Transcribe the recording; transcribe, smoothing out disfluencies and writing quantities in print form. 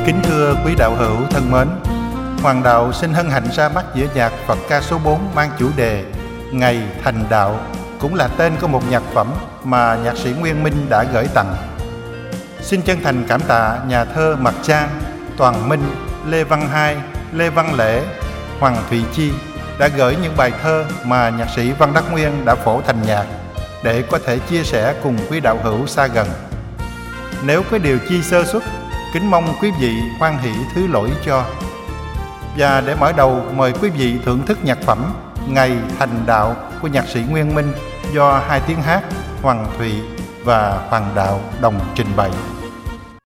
Kính thưa quý đạo hữu thân mến, Hoàng Đạo xin hân hạnh ra mắt dĩa nhạc Phật ca số 4 mang chủ đề Ngày Thành Đạo, cũng là tên của một nhạc phẩm mà nhạc sĩ Nguyên Minh đã gửi tặng. Xin chân thành cảm tạ nhà thơ Mạc Trang, Toàn Minh, Lê Văn Hai, Lê Văn Lễ, Hoàng Thụy Chi đã gửi những bài thơ mà nhạc sĩ Văn Đắc Nguyên đã phổ thành nhạc để có thể chia sẻ cùng quý đạo hữu xa gần. Nếu có điều chi sơ xuất, kính mong quý vị hoan hỷ thứ lỗi cho. Và để mở đầu, mời quý vị thưởng thức nhạc phẩm Ngày Thành Đạo của nhạc sĩ Nguyên Minh do hai tiếng hát Hoàng Thụy và Hoàng Đạo đồng trình bày.